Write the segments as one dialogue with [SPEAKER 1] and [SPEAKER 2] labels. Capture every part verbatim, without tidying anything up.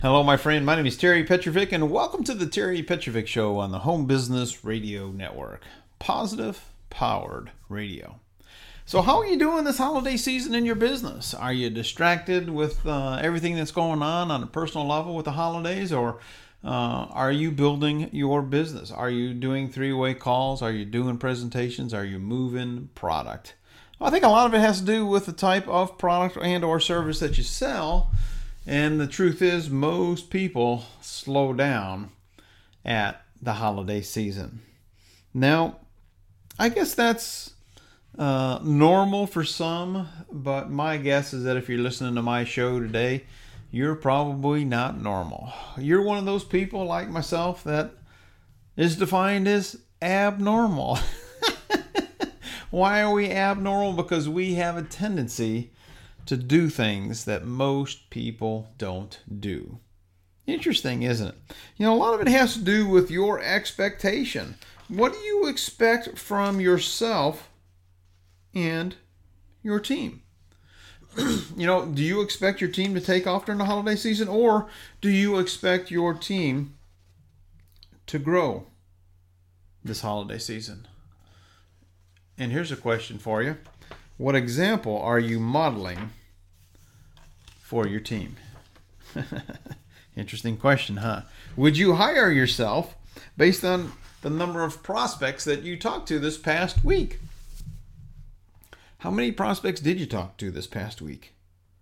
[SPEAKER 1] Hello, my friend. My name is Terry Petrovic, and welcome to the Terry Petrovic Show on the Home Business Radio Network. Positive, powered radio. So how are you doing this holiday season in your business? Are you distracted with uh, everything that's going on on a personal level with the holidays, or uh, are you building your business? Are you doing three-way calls? Are you doing presentations? Are you moving product? Well, I think a lot of it has to do with the type of product and or service that you sell. And the truth is, most people slow down at the holiday season. Now, I guess that's uh, normal for some, but my guess is that if you're listening to my show today, you're probably not normal. You're one of those people like myself that is defined as abnormal. Why are we abnormal? Because we have a tendency to do things that most people don't do. Interesting, isn't it? You know, a lot of it has to do with your expectation. What do you expect from yourself and your team? You know, do you expect your team to take off during the holiday season, or do you expect your team to grow this holiday season? And here's a question for you. What example are you modeling for your team? Interesting question, huh? Would you hire yourself based on the number of prospects that you talked to this past week? How many prospects did you talk to this past week?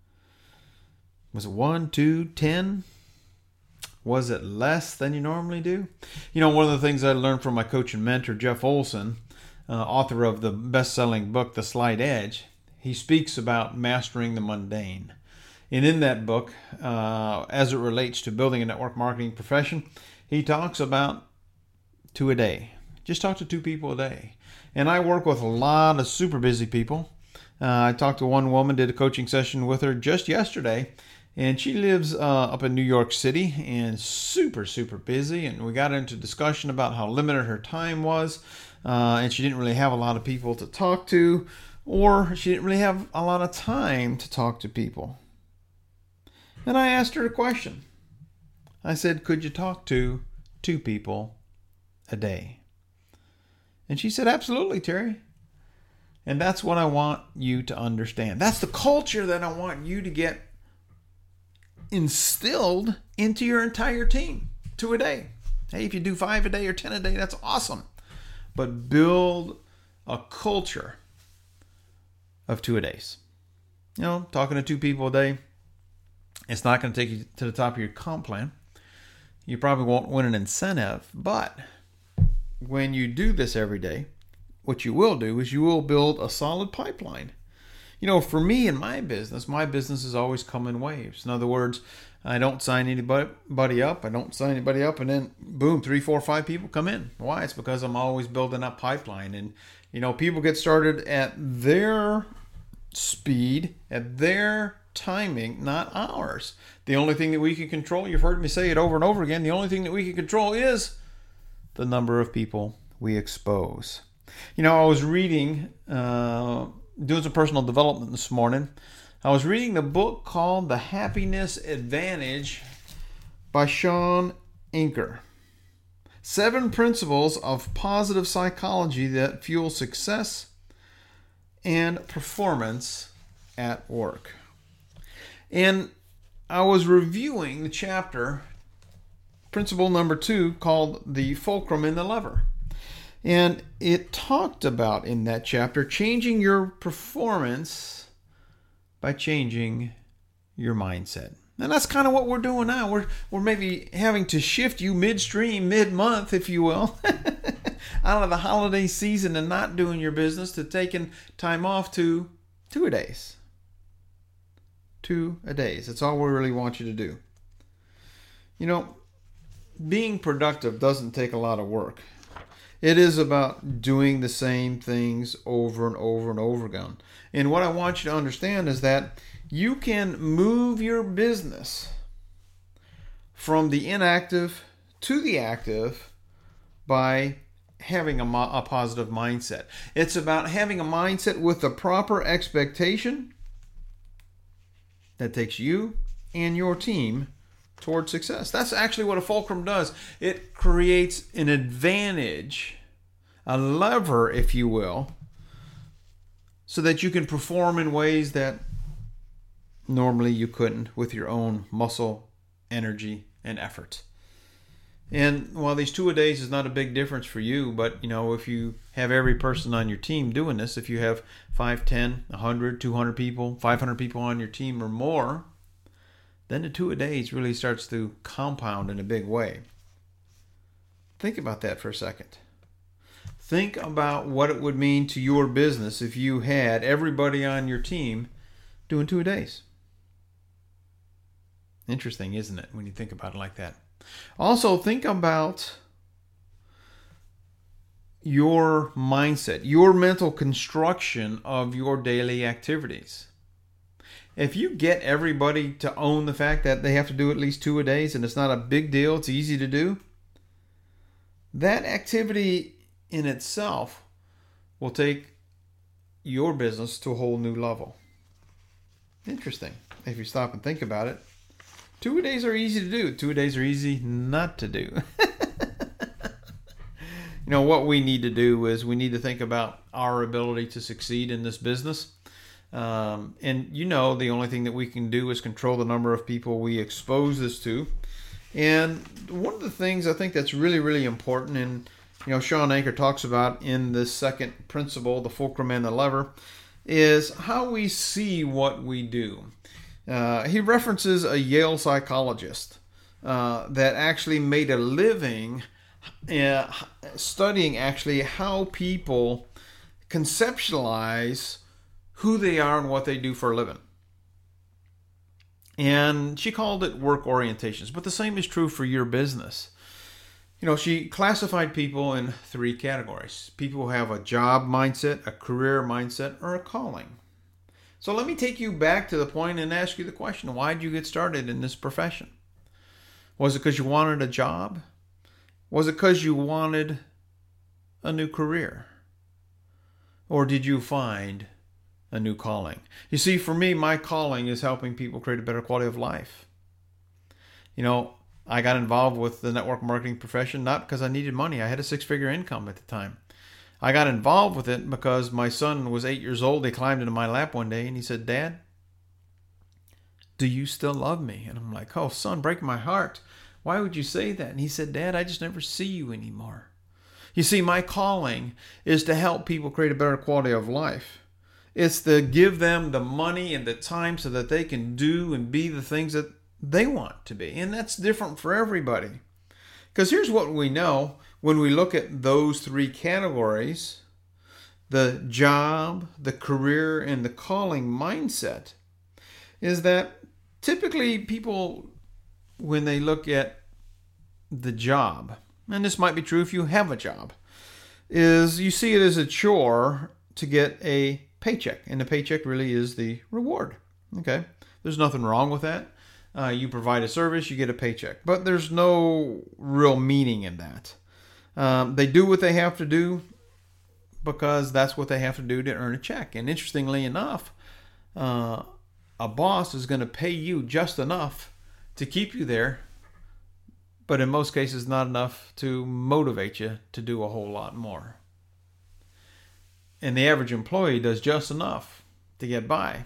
[SPEAKER 1] Was it one, two, ten? Was it less than you normally do? You know, one of the things I learned from my coach and mentor, Jeff Olson, Uh, author of the best-selling book, The Slight Edge, he speaks about mastering the mundane. And in that book, uh, as it relates to building a network marketing profession, he talks about two a day. Just talk to two people a day. And I work with a lot of super busy people. Uh, I talked to one woman, did a coaching session with her just yesterday, and she lives uh, up in New York City and super, super busy. And we got into discussion about how limited her time was. Uh, and she didn't really have a lot of people to talk to, or she didn't really have a lot of time to talk to people. And I asked her a question. I said, could you talk to two people a day? And she said, absolutely, Terry. And that's what I want you to understand. That's the culture that I want you to get instilled into your entire team. Two a day. Hey, if you do five a day or ten a day, that's awesome. But build a culture of two a days. You know, talking to two people a day, it's not going to take you to the top of your comp plan. You probably won't win an incentive, but when you do this every day, what you will do is you will build a solid pipeline. You know, for me in my business, my business has always come in waves. In other words, I don't sign anybody up. I don't sign anybody up, and then boom, three, four, five people come in. Why? It's because I'm always building up pipeline. And, you know, people get started at their speed, at their timing, not ours. The only thing that we can control, you've heard me say it over and over again, the only thing that we can control is the number of people we expose. You know, I was reading, uh, doing some personal development this morning. I was reading the book called The Happiness Advantage by Shawn Achor. Seven principles of positive psychology that fuel success and performance at work. And I was reviewing the chapter, principle number two, called The Fulcrum in the Lever. And it talked about in that chapter changing your performance by changing your mindset. And that's kind of what we're doing now. We're we're maybe having to shift you midstream, mid-month, if you will, out of the holiday season and not doing your business to taking time off to two a days. Two a days. That's all we really want you to do. You know, being productive doesn't take a lot of work. It is about doing the same things over and over and over again. And what I want you to understand is that you can move your business from the inactive to the active by having a, mo- a positive mindset. It's about having a mindset with the proper expectation that takes you and your team towards success. That's actually what a fulcrum does. It creates an advantage, a lever, if you will, so that you can perform in ways that normally you couldn't with your own muscle, energy, and effort. And while these two-a-days is not a big difference for you, but you know, if you have every person on your team doing this, if you have five, ten, one hundred, two hundred people, five hundred people on your team or more, then the two-a-days really starts to compound in a big way. Think about that for a second. Think about what it would mean to your business if you had everybody on your team doing two-a-days. Interesting, isn't it, when you think about it like that? Also, think about your mindset, your mental construction of your daily activities. If you get everybody to own the fact that they have to do at least two a days and it's not a big deal, it's easy to do, that activity in itself will take your business to a whole new level. Interesting, if you stop and think about it. Two-a-days are easy to do. Two-a-days are easy not to do. You know, what we need to do is we need to think about our ability to succeed in this business. Um, and you know, the only thing that we can do is control the number of people we expose this to. And one of the things I think that's really, really important, and you know, Shawn Achor talks about in the second principle, the fulcrum and the lever, is how we see what we do. Uh, he references a Yale psychologist uh, that actually made a living uh, studying actually how people conceptualize who they are and what they do for a living. And she called it work orientations, but the same is true for your business. You know, she classified people in three categories. People who have a job mindset, a career mindset, or a calling. So let me take you back to the point and ask you the question, why did you get started in this profession? Was it because you wanted a job? Was it because you wanted a new career? Or did you find a new calling? You see, for me, my calling is helping people create a better quality of life. You know, I got involved with the network marketing profession not because I needed money. I had a six-figure income at the time. I got involved with it because my son was eight years old. He climbed into my lap one day and he said, "Dad, do you still love me?" And I'm like, "Oh, son, break my heart. Why would you say that?" And he said, "Dad, I just never see you anymore." You see, my calling is to help people create a better quality of life. It's to give them the money and the time so that they can do and be the things that they want to be. And that's different for everybody. Because here's what we know when we look at those three categories, the job, the career, and the calling mindset, is that typically people, when they look at the job, and this might be true if you have a job, is you see it as a chore to get a paycheck. And the paycheck really is the reward. Okay? There's nothing wrong with that. Uh, you provide a service, you get a paycheck. But there's no real meaning in that. Um, they do what they have to do because that's what they have to do to earn a check. And interestingly enough, uh, a boss is going to pay you just enough to keep you there, but in most cases not enough to motivate you to do a whole lot more. And the average employee does just enough to get by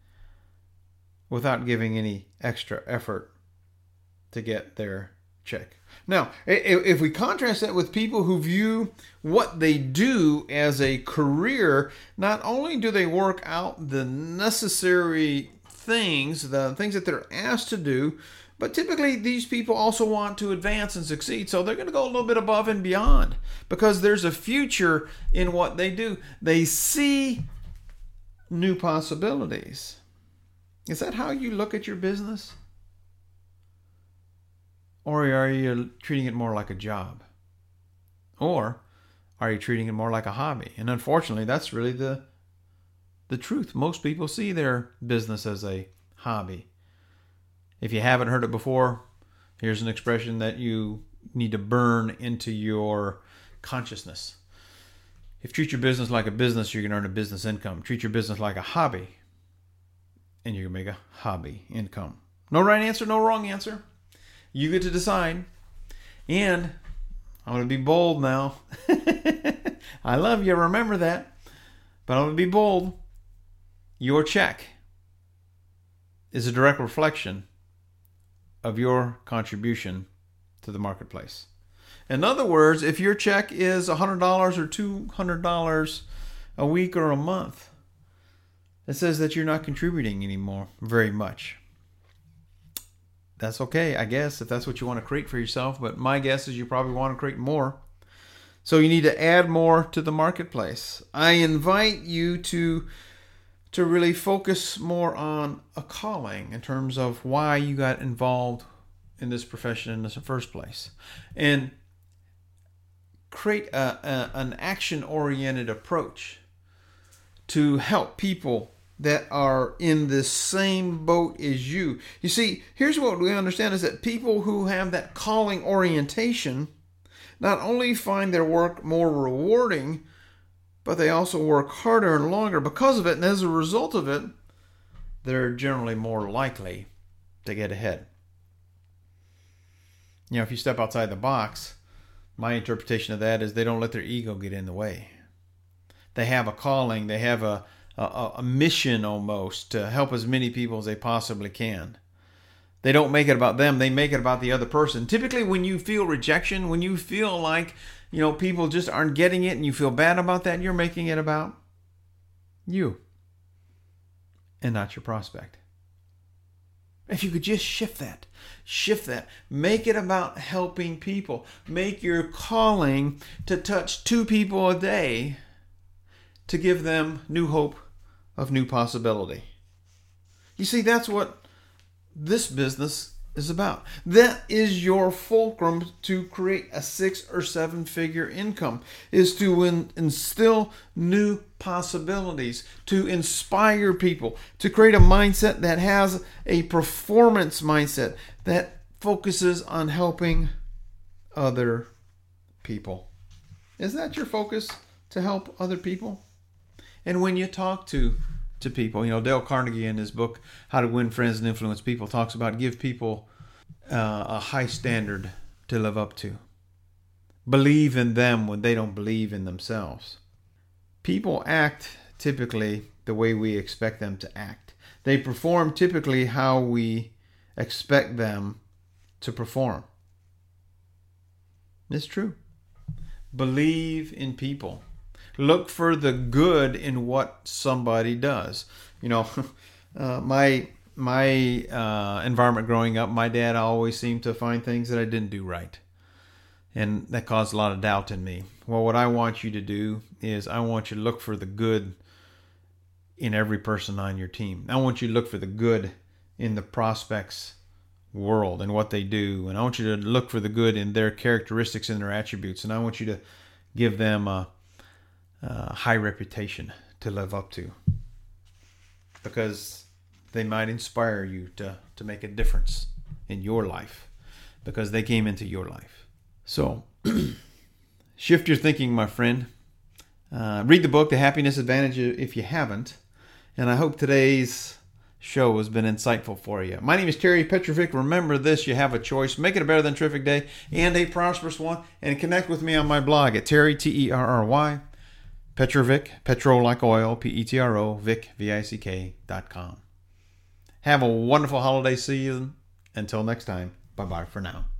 [SPEAKER 1] without giving any extra effort to get their check. Now, if we contrast that with people who view what they do as a career, not only do they work out the necessary things, the things that they're asked to do, but typically these people also want to advance and succeed. So they're going to go a little bit above and beyond because there's a future in what they do. They see new possibilities. Is that how you look at your business? Or are you treating it more like a job? Or are you treating it more like a hobby? And unfortunately, that's really the the truth. Most people see their business as a hobby. If you haven't heard it before, here's an expression that you need to burn into your consciousness. If you treat your business like a business, you're going to earn a business income. Treat your business like a hobby, and you're going to make a hobby income. No right answer, no wrong answer. You get to decide. And I'm going to be bold now. I love you. Remember that. But I'm going to be bold. Your check is a direct reflection of your contribution to the marketplace. In other words, if your check is one hundred dollars or two hundred dollars a week or a month, it says that you're not contributing anymore very much. That's okay, I guess, if that's what you want to create for yourself. But my guess is you probably want to create more. So you need to add more to the marketplace. I invite you to, to really focus more on a calling in terms of why you got involved in this profession in the first place. And create a, a, an action-oriented approach to help people that are in the same boat as you. You see, here's what we understand is that people who have that calling orientation not only find their work more rewarding, but they also work harder and longer because of it. And as a result of it, they're generally more likely to get ahead. You know, if you step outside the box, my interpretation of that is they don't let their ego get in the way. They have a calling, they have a, a, a mission almost to help as many people as they possibly can. They don't make it about them, they make it about the other person. Typically when you feel rejection, when you feel like, you know, people just aren't getting it and you feel bad about that, you're making it about you and not your prospect. If you could just shift that, shift that, make it about helping people. Make your calling to touch two people a day to give them new hope of new possibility. You see, that's what this business is about. That is your fulcrum to create a six or seven figure income, is to in, instill new possibilities, to inspire people, to create a mindset that has a performance mindset that focuses on helping other people. Is that your focus, to help other people? And when you talk to to people, you know, Dale Carnegie in his book, How to Win Friends and Influence People, talks about give people uh, a high standard to live up to. Believe in them when they don't believe in themselves. People act typically the way we expect them to act. They perform typically how we expect them to perform. It's true. Believe in people. Look for the good in what somebody does. You know, uh, my my uh, environment growing up, my dad always seemed to find things that I didn't do right. And that caused a lot of doubt in me. Well, what I want you to do is I want you to look for the good in every person on your team. I want you to look for the good in the prospects' world and what they do. And I want you to look for the good in their characteristics and their attributes. And I want you to give them a Uh, high reputation to live up to, because they might inspire you to, to make a difference in your life because they came into your life. So shift your thinking, my friend. Uh, read the book, The Happiness Advantage, if you haven't. And I hope today's show has been insightful for you. My name is Terry Petrovic. Remember this, you have a choice. Make it a better than terrific day and a prosperous one. And connect with me on my blog at Terry, T E R R Y, Petrovic, Petro like oil, P E T R O, Vic, V I C K dot com. Have a wonderful holiday season. Until next time, bye-bye for now.